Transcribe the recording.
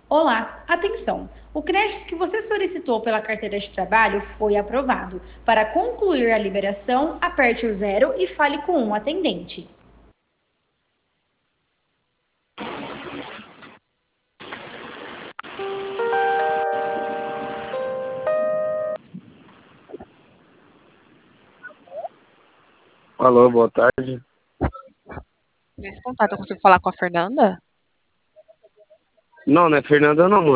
Olá, atenção! O crédito que você solicitou pela carteira de trabalho foi aprovado. Para concluir a liberação, aperte o zero e fale com um atendente. Alô, boa tarde. Nesse contato, eu consigo falar com a Fernanda? Não, não é Fernanda não,